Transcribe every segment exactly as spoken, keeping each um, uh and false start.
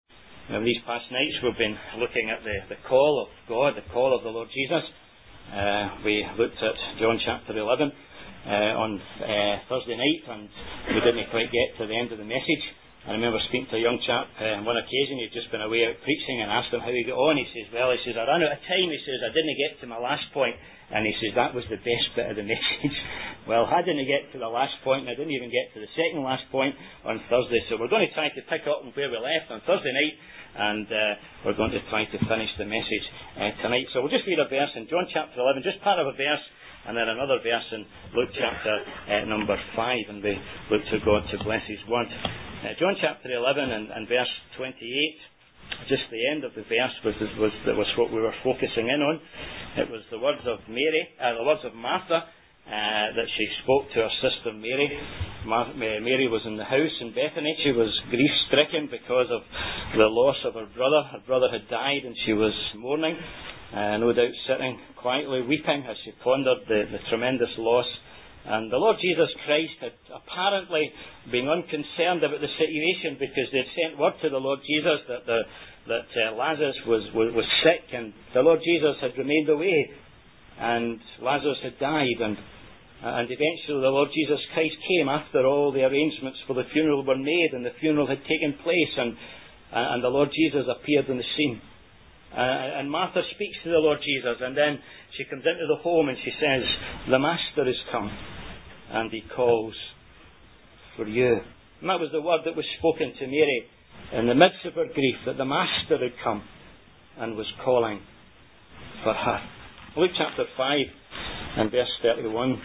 Now, these past nights we've been looking at the, the call of God, the call of the Lord Jesus. Uh, we looked at John chapter eleven uh, on uh, Thursday night, and we didn't quite get to the end of the message. I remember speaking to a young chap uh, on one occasion. He'd just been away out preaching, and asked him how he got on. He says, well, he says, I ran out of time. He says, I didn't get to my last point. And he says, that was the best bit of the message. Well, I didn't get to the last point, and I didn't even get to the second last point on Thursday. So we're going to try to pick up on where we left on Thursday night, and uh, we're going to try to finish the message uh, tonight. So we'll just read a verse in John chapter eleven, just part of a verse, and then another verse in Luke chapter uh, number five, and we look to God to bless His word. Uh, John chapter eleven and, and verse twenty-eight, just the end of the verse was, was, that was what we were focusing in on. It was the words of Mary, uh, the words of Martha, uh, that she spoke to her sister Mary. Mar- Mary was in the house in Bethany. She was grief-stricken because of the loss of her brother. Her brother had died, and she was mourning, uh, no doubt sitting quietly weeping as she pondered the, the tremendous loss. And the Lord Jesus Christ had apparently been unconcerned about the situation, because they'd sent word to the Lord Jesus that the, that uh, Lazarus was, was, was sick, and the Lord Jesus had remained away, and Lazarus had died, and and eventually the Lord Jesus Christ came after all the arrangements for the funeral were made, and the funeral had taken place, and and the Lord Jesus appeared on the scene. Uh, and Martha speaks to the Lord Jesus, and then she comes into the home and she says, the Master is come, and He calls for you. And that was the word that was spoken to Mary in the midst of her grief, that the Master had come and was calling for her. Luke chapter five and verse thirty-one.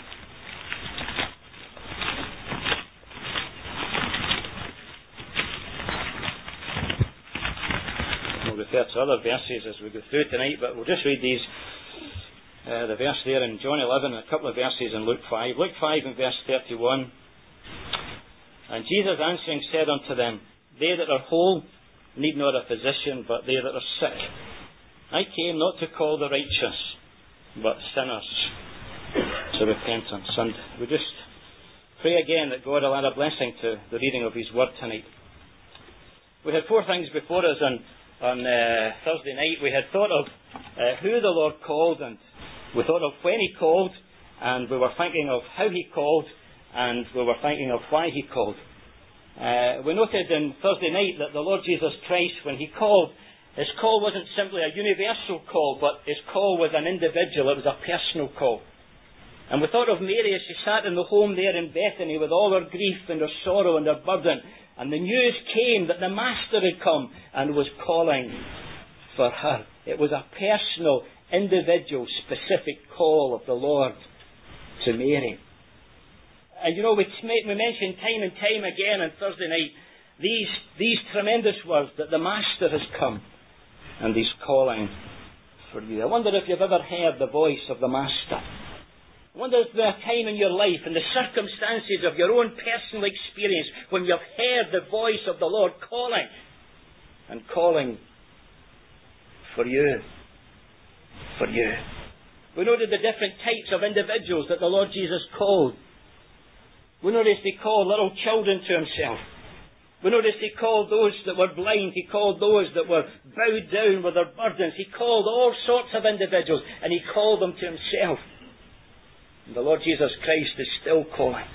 We'll refer to other verses as we go through tonight, but we'll just read these. Uh, the verse there in John eleven and a couple of verses in Luke five. Luke five and verse thirty-one. And Jesus answering said unto them, they that are whole need not a physician, but they that are sick. I came not to call the righteous, but sinners to repentance. And we just pray again that God will add a blessing to the reading of His word tonight. We had four things before us on, on uh, Thursday night. We had thought of uh, who the Lord called, and we thought of when He called, and we were thinking of how He called, and we were thinking of why He called. Uh, we noted in Thursday night that the Lord Jesus Christ, when He called, His call wasn't simply a universal call, but His call was an individual. It was a personal call. And we thought of Mary as she sat in the home there in Bethany with all her grief and her sorrow and her burden, and the news came that the Master had come and was calling for her. It was a personal, individual, specific call of the Lord to Mary. And you know, we, we mentioned time and time again on Thursday night these, these tremendous words that the Master has come and He's calling for you. I wonder if you've ever heard the voice of the Master. I wonder if there a time in your life, in the circumstances of your own personal experience, when you've heard the voice of the Lord calling and calling for you. For you. We noted the different types of individuals that the Lord Jesus called. We noticed He called little children to Himself. We noticed He called those that were blind. He called those that were bowed down with their burdens. He called all sorts of individuals, and He called them to Himself. And the Lord Jesus Christ is still calling.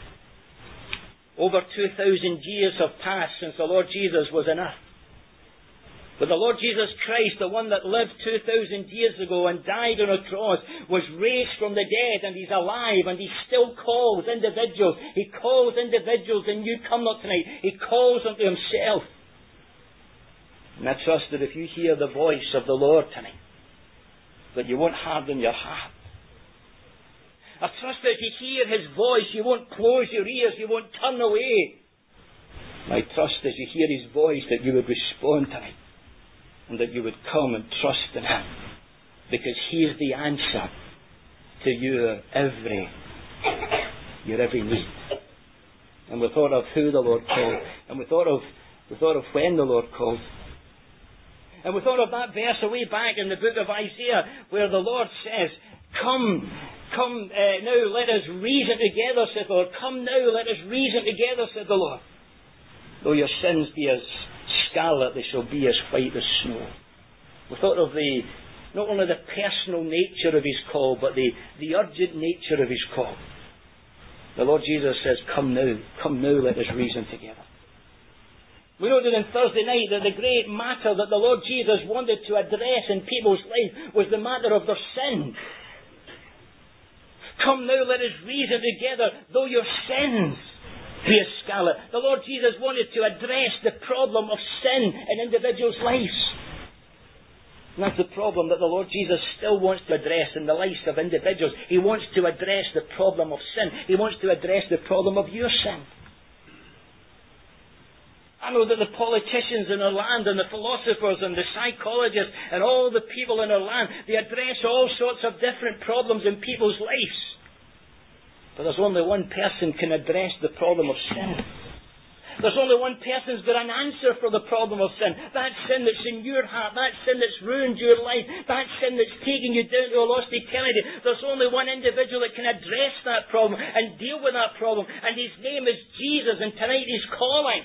Over two thousand years have passed since the Lord Jesus was on earth. But the Lord Jesus Christ, the one that lived two thousand years ago and died on a cross, was raised from the dead, and He's alive, and He still calls individuals. He calls individuals, and you come not tonight. He calls them to Himself. And I trust that if you hear the voice of the Lord tonight, that you won't harden your heart. I trust that if you hear His voice, you won't close your ears, you won't turn away. And I trust as you hear His voice that you would respond tonight, and that you would come and trust in Him, because He is the answer to your every, your every need. And we thought of who the Lord called, and we thought of we thought of when the Lord called, and we thought of that verse away back in the book of Isaiah, where the Lord says, "Come, come uh, now, let us reason together," said the Lord. "Come now, let us reason together," said the Lord. "Though your sins be as scarlet, they shall be as white as snow. We thought of the not only the personal nature of his call, but the, the urgent nature of his call. The Lord Jesus says, come now, come now, let us reason together. We noted on Thursday night that the great matter that the Lord Jesus wanted to address in people's life was the matter of their sin. Come now, let us reason together, though your sins be as scarlet. The Lord Jesus wanted to address the problem of sin in individuals' lives. And that's the problem that the Lord Jesus still wants to address in the lives of individuals. He wants to address the problem of sin. He wants to address the problem of your sin. I know that the politicians in our land and the philosophers and the psychologists and all the people in our land, they address all sorts of different problems in people's lives. But there's only one person can address the problem of sin. There's only one person who's got an answer for the problem of sin. That sin that's in your heart, that sin that's ruined your life, that sin that's taking you down to a lost eternity. There's only one individual that can address that problem and deal with that problem. And his name is Jesus, and tonight he's calling.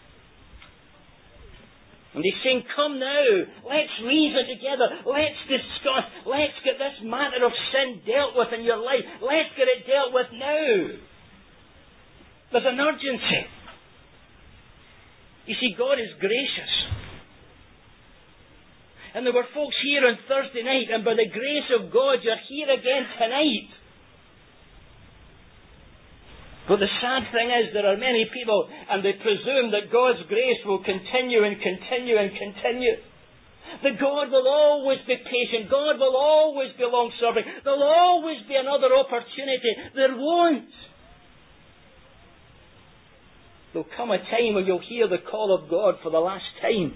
And he's saying, come now, let's reason together, let's discuss, let's get this matter of sin dealt with in your life. Let's get it dealt with now. There's an urgency. You see, God is gracious. And there were folks here on Thursday night, and by the grace of God, you're here again tonight. But the sad thing is, there are many people, and they presume that God's grace will continue and continue and continue. That God will always be patient. God will always be long-suffering. There'll always be another opportunity. There won't. There'll come a time when you'll hear the call of God for the last time.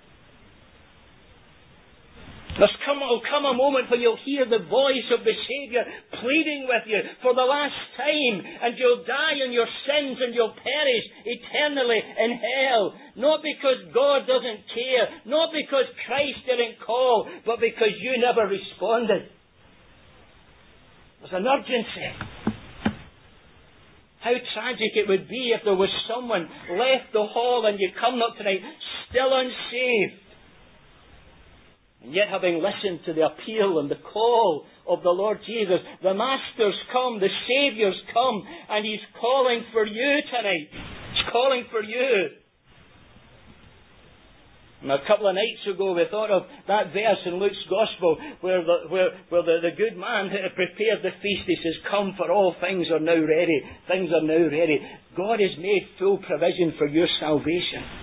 There's come, will come a moment when you'll hear the voice of the Saviour pleading with you for the last time, and you'll die in your sins and you'll perish eternally in hell. Not because God doesn't care, not because Christ didn't call, but because you never responded. There's an urgency. How tragic it would be if there was someone left the hall and you come up tonight still unsaved. And yet, having listened to the appeal and the call of the Lord Jesus, the Master's come, the Saviour's come, and He's calling for you tonight. He's calling for you. And a couple of nights ago we thought of that verse in Luke's Gospel where the, where, where the, the good man who had prepared the feast, he says, come, for all things are now ready. Things are now ready. God has made full provision for your salvation.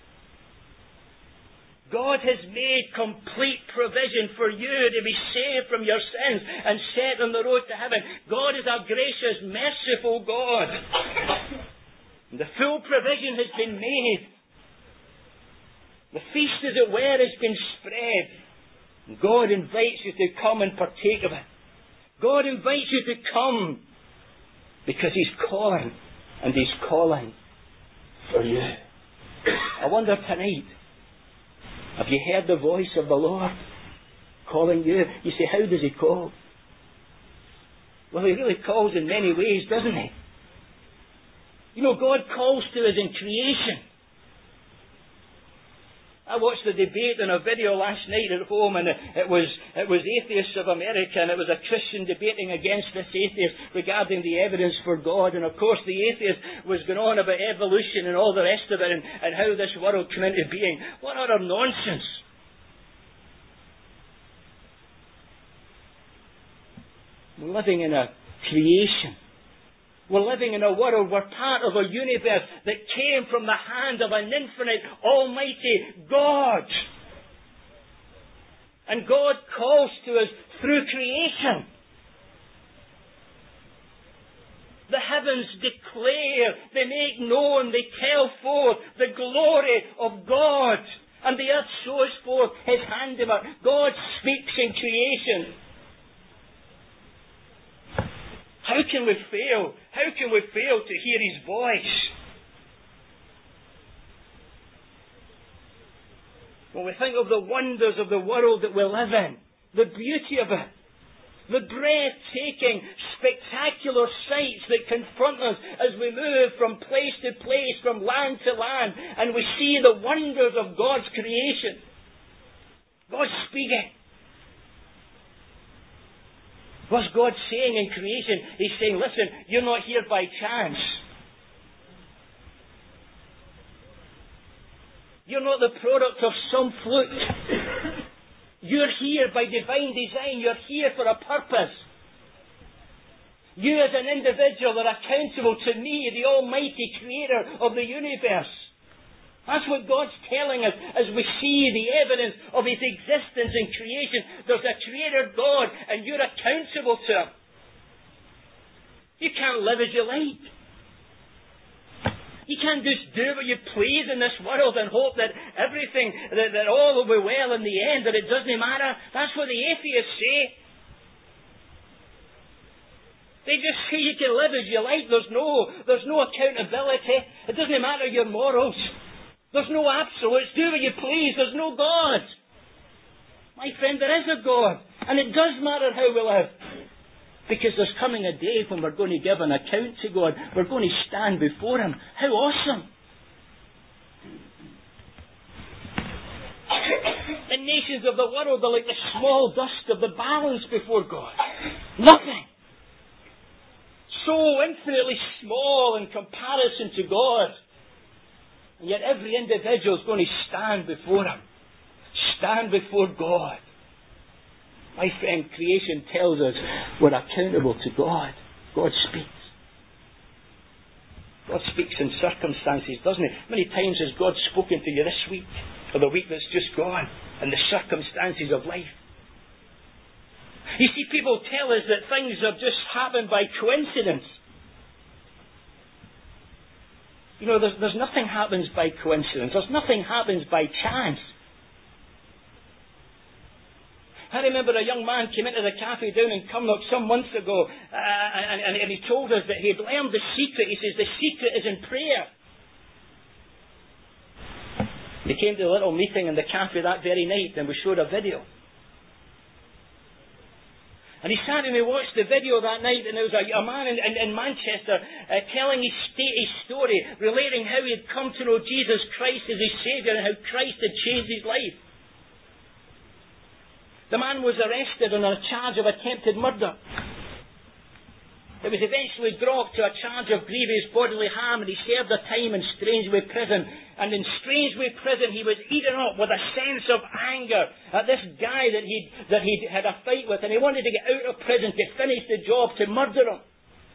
God has made complete provision for you to be saved from your sins and set on the road to heaven. God is a gracious, merciful God. And the full provision has been made. The feast, as it were, has been spread. And God invites you to come and partake of it. God invites you to come because He's calling, and He's calling for you. I wonder tonight, have you heard the voice of the Lord calling you? You say, how does He call? Well, He really calls in many ways, doesn't He? You know, God calls to us in creation. I watched the debate on a video last night at home, and it was it was Atheists of America, and it was a Christian debating against this atheist regarding the evidence for God. And of course the atheist was going on about evolution and all the rest of it, and, and how this world came into being. What utter nonsense. We're living in a creation. We're living in a world, we're part of a universe that came from the hand of an infinite, almighty God. And God calls to us through creation. The heavens declare, they make known, they tell forth the glory of God. And the earth shows forth His handiwork. God speaks in creation. How can we fail? How can we fail to hear His voice? When we think of the wonders of the world that we live in, the beauty of it, the breathtaking spectacular sights that confront us as we move from place to place, from land to land, and we see the wonders of God's creation. God's speaking. What's God saying in creation? He's saying, listen, you're not here by chance. You're not the product of some fluke. You're here by divine design. You're here for a purpose. You as an individual are accountable to me, the Almighty Creator of the universe. That's what God's telling us as we see the evidence of His existence in creation. There's a Creator God and you're accountable to Him. You can't live as you like. You can't just do what you please in this world and hope that everything, that, that all will be well in the end, that it doesn't matter. That's what the atheists say. They just say you can live as you like. There's no, there's no accountability. It doesn't matter your morals. There's no absolutes. Do what you please. There's no God. My friend, there is a God. And it does matter how we live. Because there's coming a day when we're going to give an account to God. We're going to stand before Him. How awesome. The nations of the world are like the small dust of the balance before God. Nothing. So infinitely small in comparison to God. And yet every individual is going to stand before Him. Stand before God. My friend, creation tells us we're accountable to God. God speaks. God speaks in circumstances, doesn't He? Many times has God spoken to you this week, or the week that's just gone, in the circumstances of life. You see, people tell us that things have just happened by coincidence. You know, there's, there's nothing happens by coincidence. There's nothing happens by chance. I remember a young man came into the cafe down in Cumnock some months ago, uh, and, and, and he told us that he had learned the secret. He says, the secret is in prayer. He came to a little meeting in the cafe that very night, and we showed a video. And he sat and he watched the video that night, and there was a, a man in, in, in Manchester uh, telling his, sta- his story, relating how he had come to know Jesus Christ as his Saviour and how Christ had changed his life. The man was arrested on a charge of attempted murder. It was eventually dropped to a charge of grievous bodily harm, and he served a time in Strangeway Prison. And in Strangeway Prison he was eaten up with a sense of anger at this guy that he'd, that he'd had a fight with, and he wanted to get out of prison to finish the job, to murder him.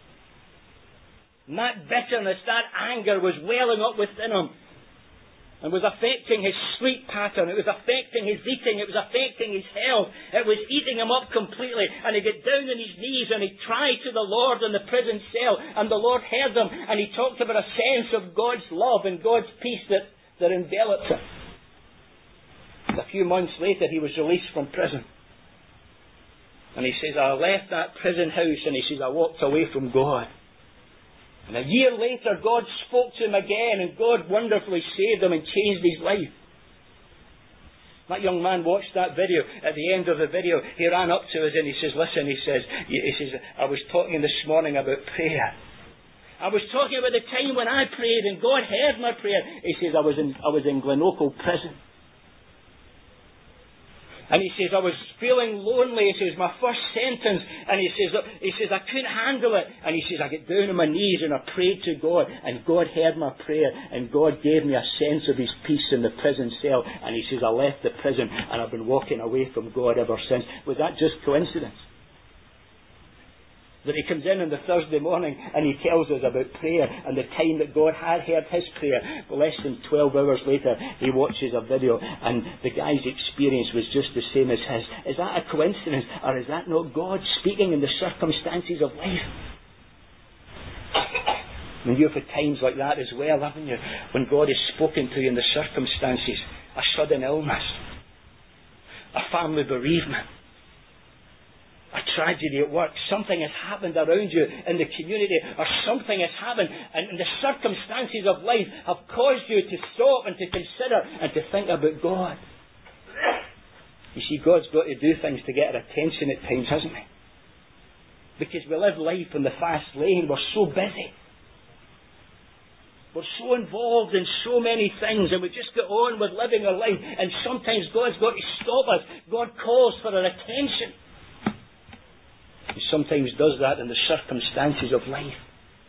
And that bitterness, that anger was welling up within him. And was affecting his sleep pattern. It was affecting his eating. It was affecting his health. It was eating him up completely. And he got down on his knees and he cried to the Lord in the prison cell. And the Lord heard him. And he talked about a sense of God's love and God's peace that, that enveloped him. And a few months later he was released from prison. And he says, I left that prison house, and he says, I walked away from God. And a year later, God spoke to him again, and God wonderfully saved him and changed his life. That young man watched that video. At the end of the video, he ran up to us and he says, listen, he says, he says, I was talking this morning about prayer. I was talking about the time when I prayed and God heard my prayer. He says, I was in, I was in Glenorchy prison. And he says, I was feeling lonely. He says, my first sentence. And he says, he says, I couldn't handle it. And he says, I got down on my knees and I prayed to God. And God heard my prayer. And God gave me a sense of His peace in the prison cell. And he says, I left the prison and I've been walking away from God ever since. Was that just coincidence? That he comes in on the Thursday morning and he tells us about prayer and the time that God had heard his prayer. But less than twelve hours later, he watches a video and the guy's experience was just the same as his. Is that a coincidence, or is that not God speaking in the circumstances of life? And you've had times like that as well, haven't you? When God has spoken to you in the circumstances. A sudden illness. A family bereavement. A tragedy at work. Something has happened around you in the community, or something has happened, and the circumstances of life have caused you to stop and to consider and to think about God. You see, God's got to do things to get our attention at times, hasn't He? Because we live life in the fast lane. We're so busy. We're so involved in so many things, and we just get on with living our life. And sometimes God's got to stop us. God calls for our attention. He sometimes does that in the circumstances of life.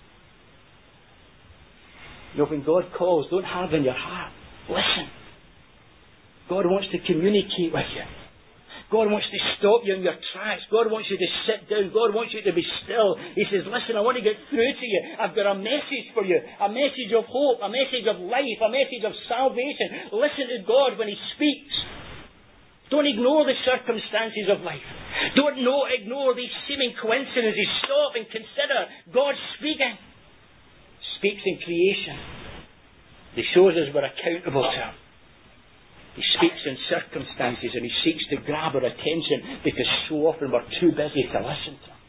You know, when God calls, don't harden your heart. Listen. God wants to communicate with you. God wants to stop you in your tracks. God wants you to sit down. God wants you to be still. He says, listen, I want to get through to you. I've got a message for you. A message of hope. A message of life. A message of salvation. Listen to God when He speaks. Don't ignore the circumstances of life. Don't no, ignore these seeming coincidences. Stop and consider God speaking. Speaks in creation. He shows us we're accountable to Him. He speaks in circumstances, and He seeks to grab our attention because so often we're too busy to listen to Him.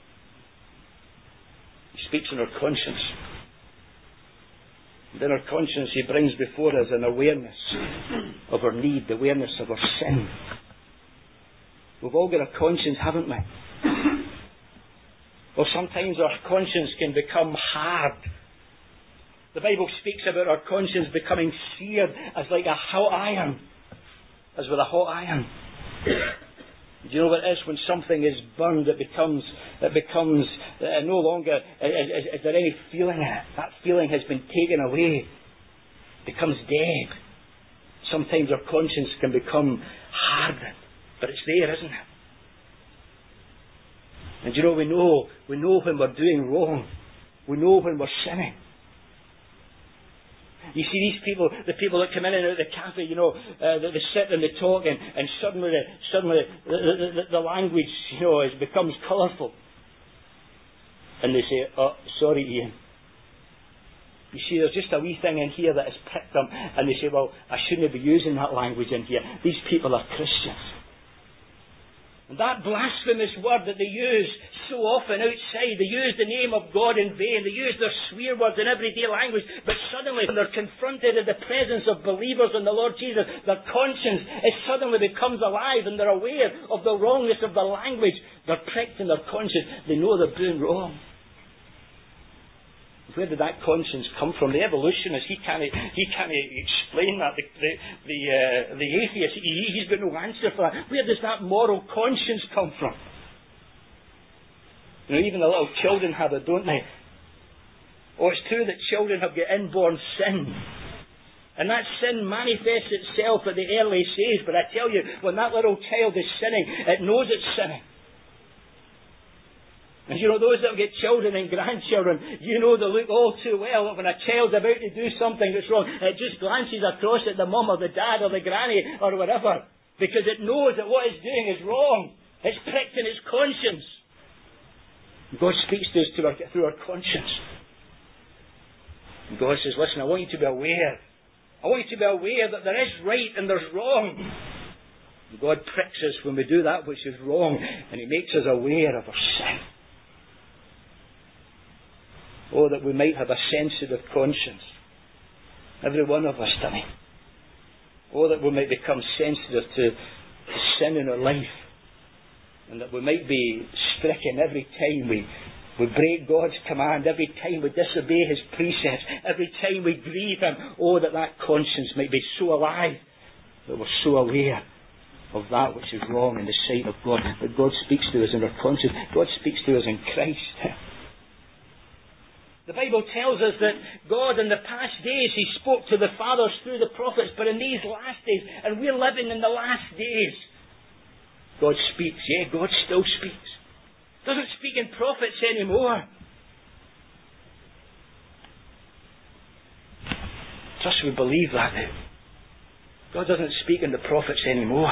He speaks in our conscience. And in our conscience He brings before us an awareness of our need, the awareness of our sin. We've all got a conscience, haven't we? Or sometimes our conscience can become hard. The Bible speaks about our conscience becoming seared as like a hot iron. As with a hot iron. Do you know what it is? When something is burned, it becomes, it becomes uh, no longer, uh, is, is there any feeling in it? That feeling has been taken away. It becomes dead. Sometimes our conscience can become hardened. But it's there, isn't it? And you know, we know, we know when we're doing wrong. We know when we're sinning. You see these people, the people that come in and out of the cafe, you know, uh, they, they sit and they talk, and, and suddenly, the, suddenly the, the, the language, you know, is, becomes colourful. And they say, oh, sorry, Ian. You see, there's just a wee thing in here that has pricked them, and they say, well, I shouldn't be using that language in here. These people are Christians. And that blasphemous word that they use so often outside, they use the name of God in vain, they use their swear words in everyday language, but suddenly when they're confronted in the presence of believers in the Lord Jesus, their conscience it suddenly becomes alive and they're aware of the wrongness of the language. They're pricked in their conscience. They know they're doing wrong. Where did that conscience come from? The evolutionist, he can't, he can't explain that. The, the, the, uh, the atheist, he, he's got no answer for that. Where does that moral conscience come from? You know, even the little children have it, don't they? Oh, it's true that children have got inborn sin. And that sin manifests itself at the early stage. But I tell you, when that little child is sinning, it knows it's sinning. And you know, those that have got children and grandchildren, you know the look all too well that when a child's about to do something that's wrong, it just glances across at the mum or the dad or the granny or whatever. Because it knows that what it's doing is wrong. It's pricked in its conscience. God speaks to us through our, through our conscience. And God says, listen, I want you to be aware. I want you to be aware that there is right and there's wrong. And God pricks us when we do that which is wrong, and He makes us aware of our sin. Oh, that we might have a sensitive conscience. Every one of us, Danny. Oh, that we might become sensitive to, to sin in our life. And that we might be stricken every time we, we break God's command, every time we disobey His precepts, every time we grieve Him. Oh, that that conscience might be so alive that we're so aware of that which is wrong in the sight of God. That God speaks to us in our conscience. God speaks to us in Christ. The Bible tells us that God in the past days, He spoke to the fathers through the prophets, but in these last days, and we're living in the last days, God speaks. Yeah, God still speaks. Doesn't speak in prophets anymore. Trust we believe that now. God doesn't speak in the prophets anymore.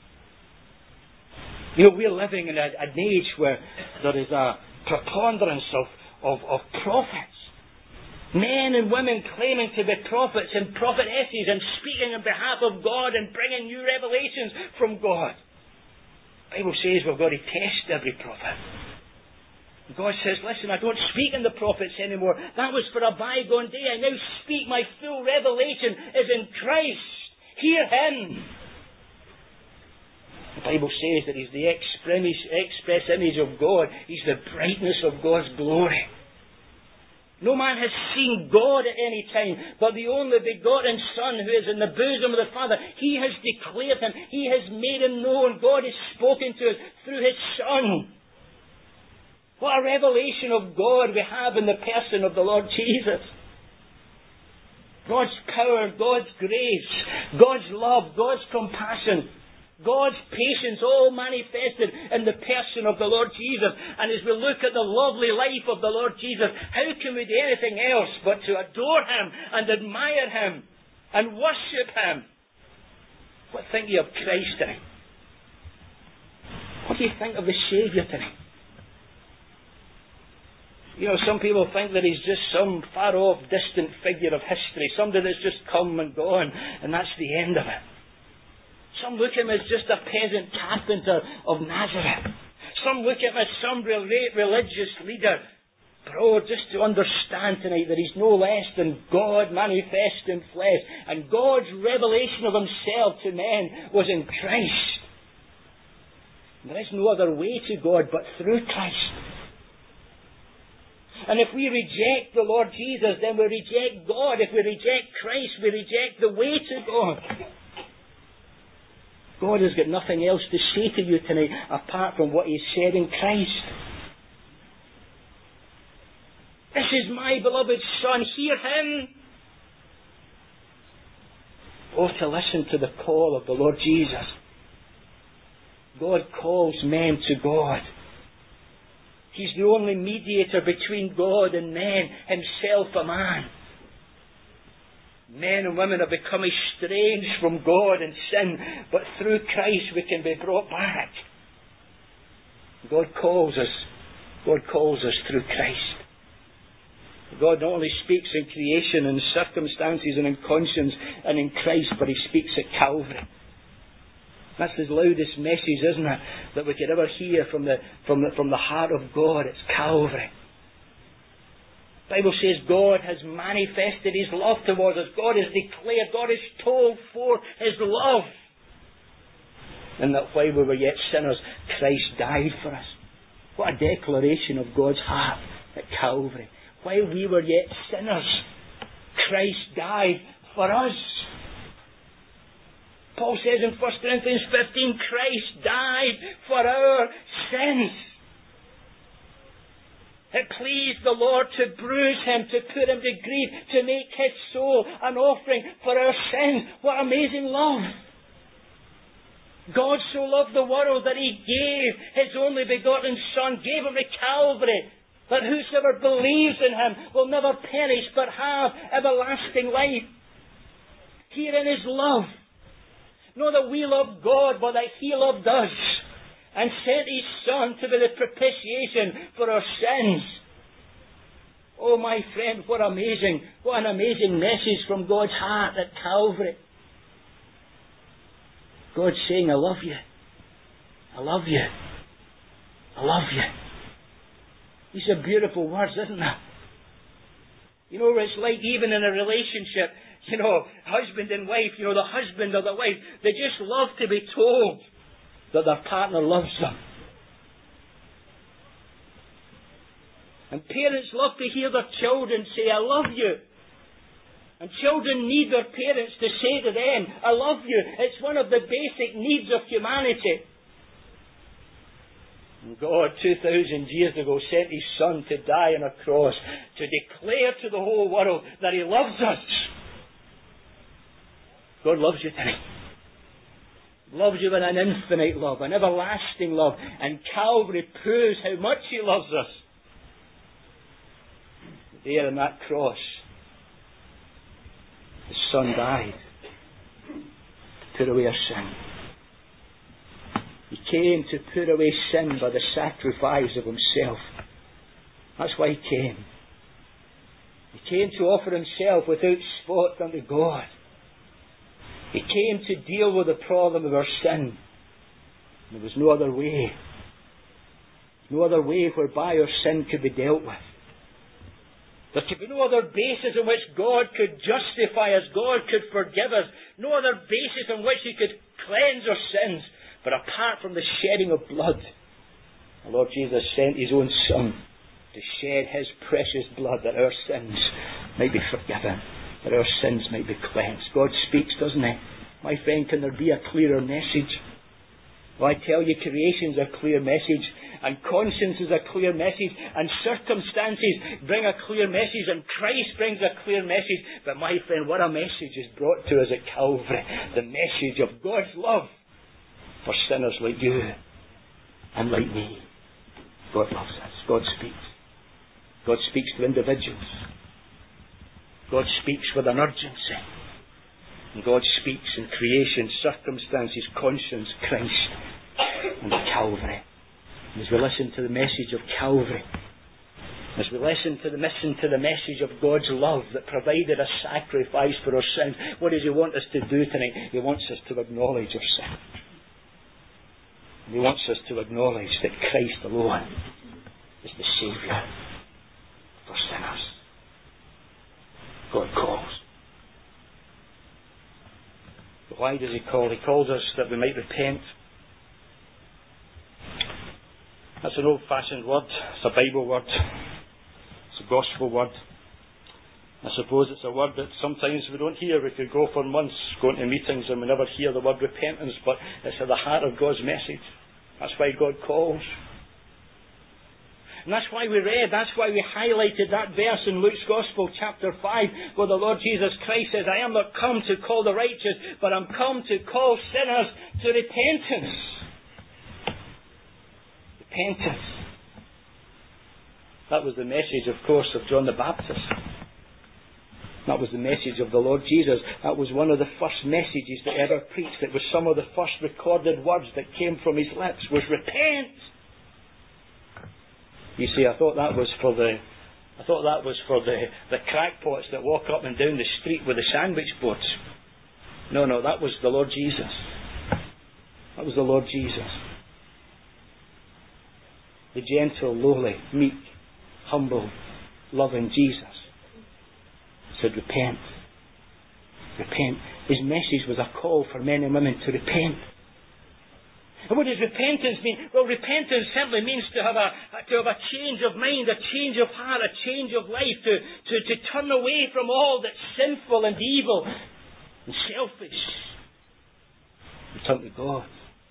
You know, we're living in a, an age where there is a preponderance of Of, of prophets. Men and women claiming to be prophets and prophetesses and speaking on behalf of God and bringing new revelations from God. The Bible says we've got to test every prophet. God says, listen, I don't speak in the prophets anymore. That was for a bygone day. I now speak. My full revelation is in Christ. Hear Him. The Bible says that He's the express image of God. He's the brightness of God's glory. No man has seen God at any time, but the only begotten Son who is in the bosom of the Father, He has declared Him. He has made Him known. God has spoken to us through His Son. What a revelation of God we have in the person of the Lord Jesus. God's power, God's grace, God's love, God's compassion, God's patience, all manifested in the person of the Lord Jesus. And as we look at the lovely life of the Lord Jesus, how can we do anything else but to adore Him and admire Him and worship Him? What think you of Christ tonight? What do you think of the Saviour tonight? You know, some people think that He's just some far-off, distant figure of history, somebody that's just come and gone, and that's the end of it. Some look at Him as just a peasant carpenter of Nazareth. Some look at Him as some great religious leader. But oh, just to understand tonight that He's no less than God manifest in flesh, and God's revelation of Himself to men was in Christ. There is no other way to God but through Christ. And if we reject the Lord Jesus, then we reject God. If we reject Christ, we reject the way to God. God has got nothing else to say to you tonight apart from what He said in Christ. This is my beloved Son. Hear Him. Oh, to listen to the call of the Lord Jesus. God calls men to God. He's the only mediator between God and men, Himself a man. Men and women have become estranged from God in sin, but through Christ we can be brought back. God calls us. God calls us through Christ. God not only speaks in creation and circumstances and in conscience and in Christ, but He speaks at Calvary. That's His loudest message, isn't it? That we could ever hear from the, from the, from the heart of God. It's Calvary. The Bible says God has manifested His love towards us. God has declared, God has told forth His love. And that while we were yet sinners, Christ died for us. What a declaration of God's heart at Calvary. While we were yet sinners, Christ died for us. Paul says in First Corinthians fifteen, Christ died for our sins. It pleased the Lord to bruise Him, to put Him to grief, to make His soul an offering for our sins. What amazing love! God so loved the world that He gave His only begotten Son, gave Him to Calvary, that whosoever believes in Him will never perish but have everlasting life. Herein is love. Not that we love God, but that He loved us and sent His Son to be the propitiation for our sins. Oh, my friend, what amazing, what an amazing message from God's heart at Calvary. God's saying, I love you. I love you. I love you. These are beautiful words, isn't it? You know, it's like even in a relationship, you know, husband and wife, you know, the husband or the wife, they just love to be told that their partner loves them. And parents love to hear their children say, I love you. And children need their parents to say to them, I love you. It's one of the basic needs of humanity. And God, two thousand years ago, sent His Son to die on a cross to declare to the whole world that He loves us. God loves you tonight. Loves you with an infinite love, an everlasting love. And Calvary proves how much He loves us. There on that cross, His Son died to put away our sin. He came to put away sin by the sacrifice of Himself. That's why He came. He came to offer Himself without spot unto God. He came to deal with the problem of our sin. There was no other way. No other way whereby our sin could be dealt with. There could be no other basis on which God could justify us, God could forgive us. No other basis on which He could cleanse our sins But apart from the shedding of blood, the Lord Jesus sent His own Son to shed His precious blood that our sins might be forgiven, that our sins might be cleansed. God speaks, doesn't He? My friend, can there be a clearer message? Well, I tell you, creation's a clear message, and conscience is a clear message, and circumstances bring a clear message, and Christ brings a clear message. But my friend, what a message is brought to us at Calvary. The message of God's love for sinners like you and like me. God loves us. God speaks. God speaks to individuals. God speaks with an urgency. And God speaks in creation, circumstances, conscience, Christ, and Calvary. And as we listen to the message of Calvary, as we listen to the listen to the message of God's love that provided a sacrifice for our sins, what does He want us to do tonight? He wants us to acknowledge our sin. He wants us to acknowledge that Christ alone is the Saviour for sinners. God calls. But why does He call? He calls us that we might repent. That's an old-fashioned word. It's a Bible word. It's a gospel word. I suppose it's a word that sometimes we don't hear. We could go for months going to meetings and we never hear the word repentance, but it's at the heart of God's message. That's why God calls. And that's why we read, that's why we highlighted that verse in Luke's Gospel, chapter five, where the Lord Jesus Christ says, I am not come to call the righteous, but I'm come to call sinners to repentance. Repentance. That was the message, of course, of John the Baptist. That was the message of the Lord Jesus. That was one of the first messages that ever preached. It was some of the first recorded words that came from His lips, was repent. You see, I thought that was for the I thought that was for the, the crackpots that walk up and down the street with the sandwich boards. No, no, that was the Lord Jesus. That was the Lord Jesus. The gentle, lowly, meek, humble, loving Jesus said, repent. Repent. His message was a call for men and women to repent. And what does repentance mean? Well, repentance simply means to have a to have a change of mind, a change of heart, a change of life, to, to, to turn away from all that's sinful and evil and selfish and turn to God.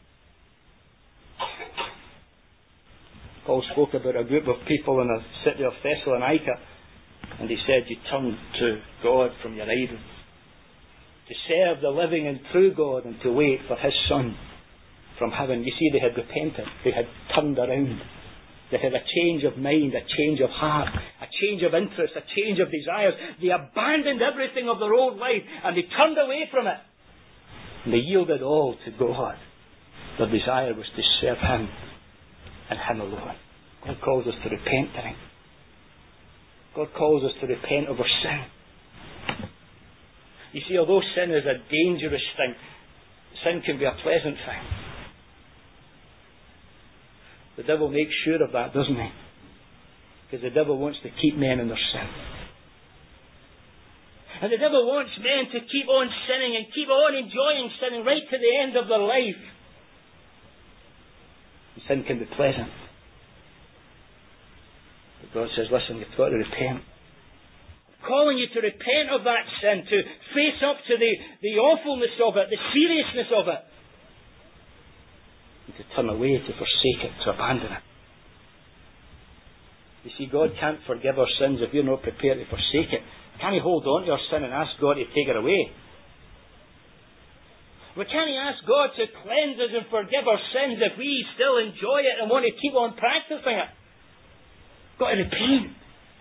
Paul spoke about a group of people in the city of Thessalonica, and he said, you turn to God from your idols, to serve the living and true God, and to wait for His Son from heaven. You see, they had repented. They had turned around. They had a change of mind, a change of heart, a change of interest, a change of desires. They abandoned everything of their old life, and they turned away from it. And they yielded all to God. Their desire was to serve Him and Him alone. God calls us to repent tonight. God calls us to repent of our sin. You see, although sin is a dangerous thing, sin can be a pleasant thing. The devil makes sure of that, doesn't he? Because the devil wants to keep men in their sin. And the devil wants men to keep on sinning and keep on enjoying sinning right to the end of their life. And sin can be pleasant. But God says, listen, you've got to repent. I'm calling you to repent of that sin, to face up to the, the awfulness of it, the seriousness of it. And to turn away, to forsake it, to abandon it. You see, God can't forgive our sins if you're not prepared to forsake it. Can He hold on to our sin and ask God to take it away? Well, can He ask God to cleanse us and forgive our sins if we still enjoy it and want to keep on practicing it? We've got to repent.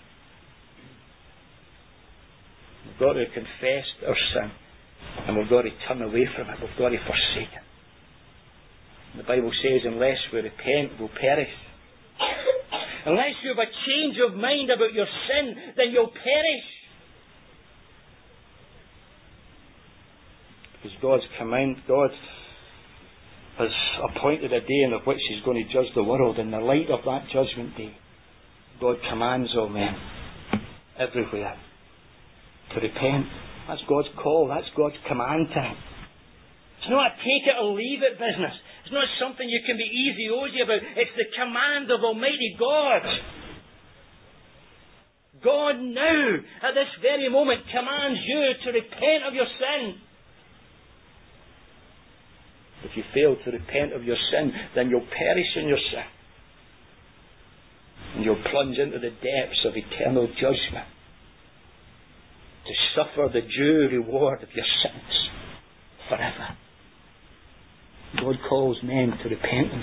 We've got to confess our sin, and we've got to turn away from it. We've got to forsake it. The Bible says, unless we repent, we'll perish. Unless you have a change of mind about your sin, then you'll perish. Because God's command, God has appointed a day in which He's going to judge the world. In the light of that judgment day, God commands all men everywhere to repent. That's God's call. That's God's command to Him. It's not a take it or leave it business. It's not something you can be easy-ozy about. It's the command of Almighty God. God now, at this very moment, commands you to repent of your sin. If you fail to repent of your sin, then you'll perish in your sin. And you'll plunge into the depths of eternal judgment to suffer the due reward of your sins forever. God calls men to repentance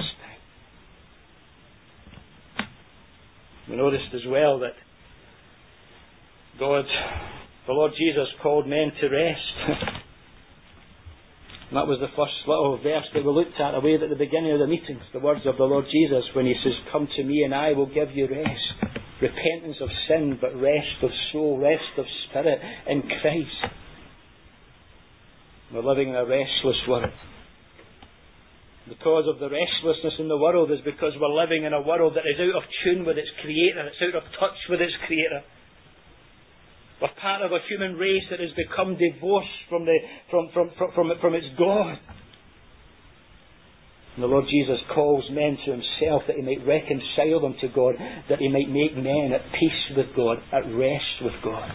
now. We noticed as well that God, the Lord Jesus, called men to rest. And that was the first little verse that we looked at away at the beginning of the meetings. The words of the Lord Jesus when He says, "Come to me and I will give you rest." Repentance of sin, but rest of soul, rest of spirit in Christ. We're living in a restless world. Because of the restlessness in the world is because we're living in a world that is out of tune with its Creator. It's out of touch with its Creator. We're part of a human race that has become divorced from, the, from, from, from, from, from its God. And the Lord Jesus calls men to Himself that He might reconcile them to God, that He might make men at peace with God, at rest with God.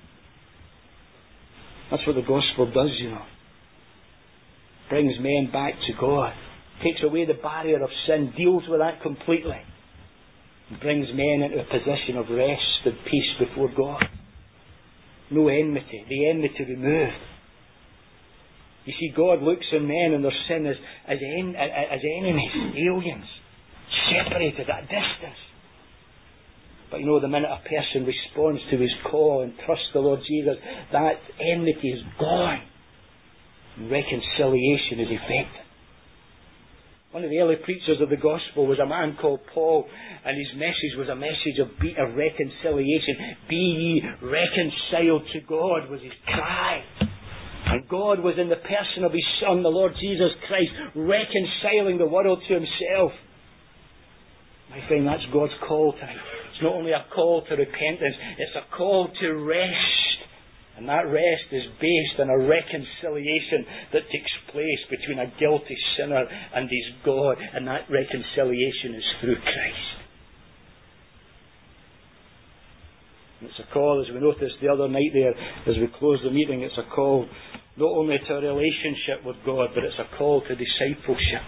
That's what the gospel does, you know. Brings men back to God. Takes away the barrier of sin, deals with that completely. And brings men into a position of rest and peace before God. No enmity. The enmity removed. You see, God looks on men and their sin as, as, en, as enemies, aliens, separated at a distance. But you know, the minute a person responds to His call and trusts the Lord Jesus, that enmity is gone. And reconciliation is effected. One of the early preachers of the gospel was a man called Paul, and his message was a message of, be, of reconciliation. Be ye reconciled to God, was his cry. And God was in the person of His Son, the Lord Jesus Christ, reconciling the world to Himself. My friend, that's God's call tonight. It's not only a call to repentance, it's a call to rest. And that rest is based on a reconciliation that takes place between a guilty sinner and his God. And that reconciliation is through Christ. And it's a call, as we noticed the other night there, as we closed the meeting, it's a call not only to a relationship with God, but it's a call to discipleship.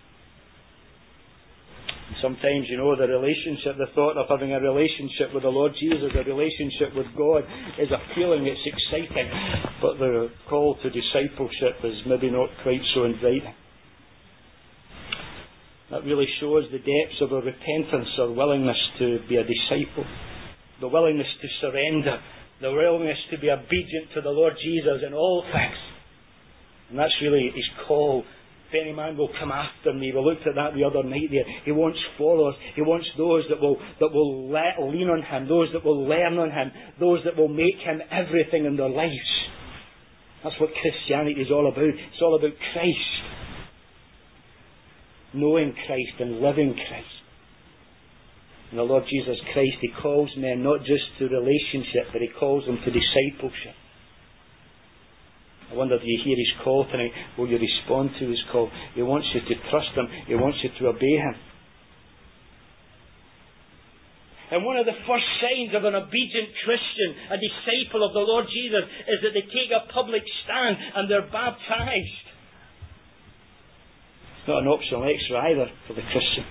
Sometimes, you know, the relationship, the thought of having a relationship with the Lord Jesus, a relationship with God, is appealing, it's exciting. But the call to discipleship is maybe not quite so inviting. That really shows the depths of our repentance, our willingness to be a disciple, the willingness to surrender, the willingness to be obedient to the Lord Jesus in all things. And that's really His call. If any man will come after me, we looked at that the other night there. He wants followers. He wants those that will that will let, lean on Him, those that will learn on Him, those that will make Him everything in their lives. That's what Christianity is all about. It's all about Christ. Knowing Christ and living Christ. And the Lord Jesus Christ, He calls men not just to relationship, but He calls them to discipleship. I wonder if you hear His call tonight, will you respond to His call? He wants you to trust Him. He wants you to obey Him. And one of the first signs of an obedient Christian, a disciple of the Lord Jesus, is that they take a public stand and they're baptized. It's not an optional extra either for the Christian.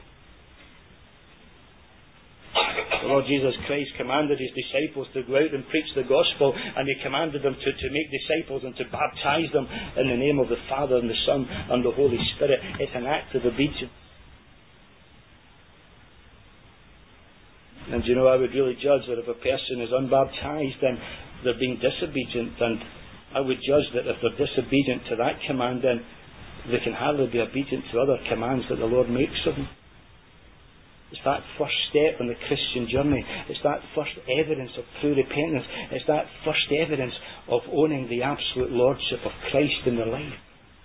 The Lord Jesus Christ commanded His disciples to go out and preach the gospel, and He commanded them to, to make disciples and to baptize them in the name of the Father and the Son and the Holy Spirit. It's an act of obedience. And you know, I would really judge that if a person is unbaptized, then they're being disobedient, and I would judge that if they're disobedient to that command, then they can hardly be obedient to other commands that the Lord makes of them. It's that first step in the Christian journey. It's that first evidence of true repentance. It's that first evidence of owning the absolute lordship of Christ in their life.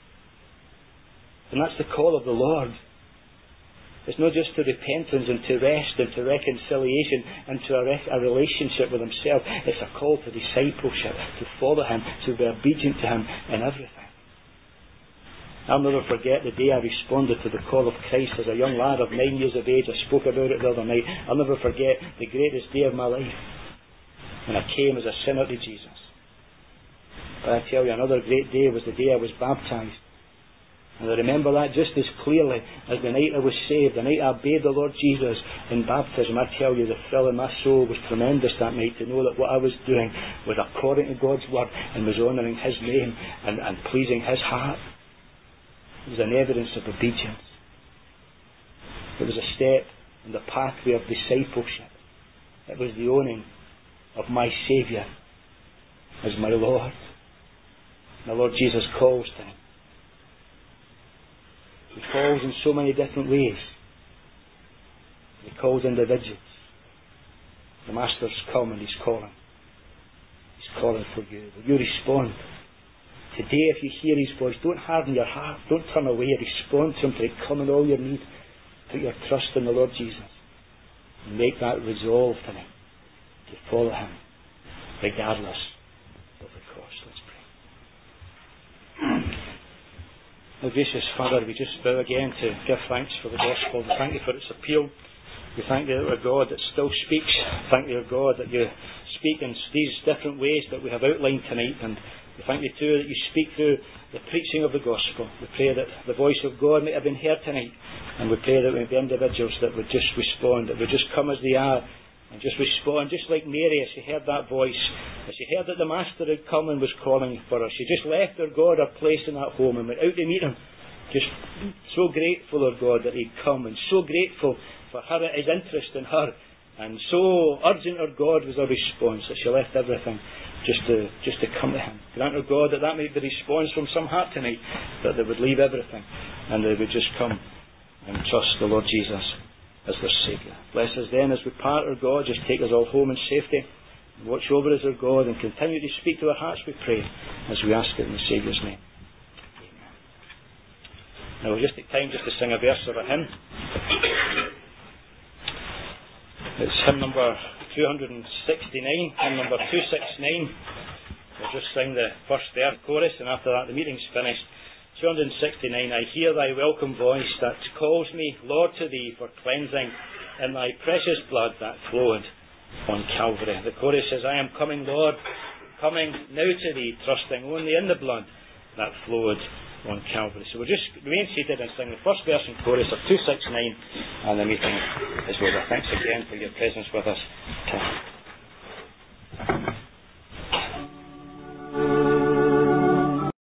And that's the call of the Lord. It's not just to repentance and to rest and to reconciliation and to a, re- a relationship with Himself. It's a call to discipleship, to follow Him, to be obedient to Him in everything. I'll never forget the day I responded to the call of Christ as a young lad of nine years of age. I spoke about it the other night. I'll never forget the greatest day of my life when I came as a sinner to Jesus. But I tell you, another great day was the day I was baptized. And I remember that just as clearly as the night I was saved, the night I obeyed the Lord Jesus in baptism. I tell you, the thrill in my soul was tremendous that night to know that what I was doing was according to God's word and was honouring His name and, and pleasing His heart. It was an evidence of obedience. It was a step in the pathway of discipleship. It was the owning of my Saviour as my Lord. The Lord Jesus calls to Him. He calls in so many different ways. He calls individuals. The Master's come and He's calling. He's calling for you. Will you respond? Today, if you hear His voice, don't harden your heart. Don't turn away. Respond to Him to come in all your need. Put your trust in the Lord Jesus. And make that resolve tonight to follow Him, regardless of the cost. Let's pray. Our gracious Father, we just bow again to give thanks for the gospel. We thank You for its appeal. We thank You that we're a God that still speaks. Thank You, God, that You speak in these different ways that we have outlined tonight. And we thank You too that You speak through the preaching of the gospel. We pray that the voice of God may have been heard tonight. And we pray that we may be individuals that would just respond, that would just come as they are and just respond, just like Mary as she heard that voice, as she heard that the Master had come and was calling for her. She just left her God her place in that home and went out to meet Him. Just so grateful, her God, that He'd come, and so grateful for her, His interest in her, and so urgent, her God, was her response that she left everything just to just to come to Him. Grant, her God, that that may be the response from some heart tonight, that they would leave everything and they would just come and trust the Lord Jesus as their Saviour. Bless us then as we part, our God. Just take us all home in safety. And watch over us, our God, and continue to speak to our hearts, we pray, as we ask it in the Saviour's name. Amen. Now we'll just take time just to sing a verse of a hymn. It's hymn number two sixty-nine, hymn number two sixty-nine. We'll just sing the first third chorus, and after that the meeting's finished. two sixty-nine, I hear Thy welcome voice that calls me, Lord, to Thee for cleansing in Thy precious blood that flowed on Calvary. The chorus says, I am coming, Lord, coming now to Thee, trusting only in the blood that flowed on Calvary. So we'll just remain seated and sing the first verse and chorus of two sixty-nine, and the meeting is over. Thanks again for your presence with us.